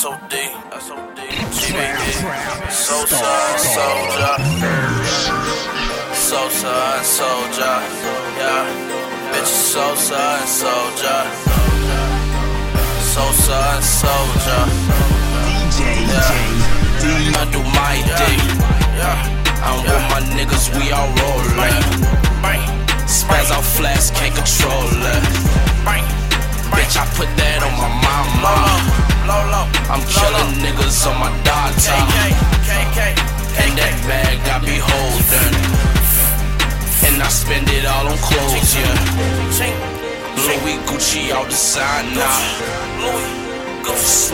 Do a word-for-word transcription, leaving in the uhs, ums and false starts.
S O D, S O D, G B D, Sosa and Soldier, Sosa and Soldier, yeah, bitch Sosa and Soldier, Sosa and Soldier, yeah, I do my thing, yeah, I'm with my niggas, we all rollin', spaz out flash, can't control it, bitch I put that on my mama. I'm killin' niggas on my data, and that bag I be holdin', and I spend it all on clothes, yeah. Louis Gucci all designer,